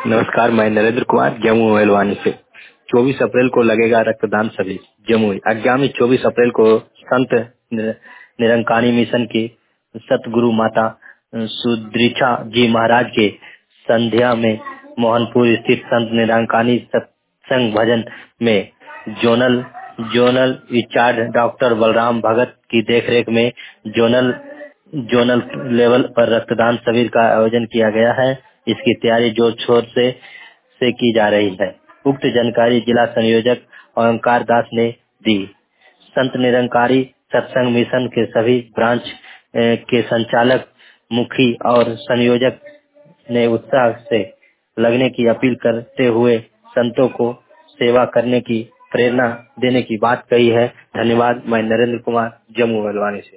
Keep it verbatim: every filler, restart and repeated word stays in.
नमस्कार, मैं नरेंद्र कुमार जम्मू एलवानी से। चौबीस अप्रैल को लगेगा रक्तदान शिविर जमुई। आगामी चौबीस अप्रैल को संत निर- निरंकारी मिशन की सतगुरु माता अ, सुदृक्षा जी महाराज के संध्या में मोहनपुर स्थित संत निरंकारी सत्संग भजन में zonal zonal incharge doctor Balram Bhagat की देखरेख में जोनल जोनल लेवल पर रक्तदान शिविर का आयोजन किया गया है। इसकी तैयारी जोर शोर से से की जा रही है। उक्त जानकारी जिला संयोजक ओंकार दास ने दी। संत निरंकारी सत्संग मिशन के सभी ब्रांच अ, के संचालक, मुखी और संयोजक ने उत्साह से लगने की अपील करते हुए संतों को सेवा करने की प्रेरणा देने की बात कही है। धन्यवाद। मैं नरेंद्र कुमार जम्मू एलवानी से।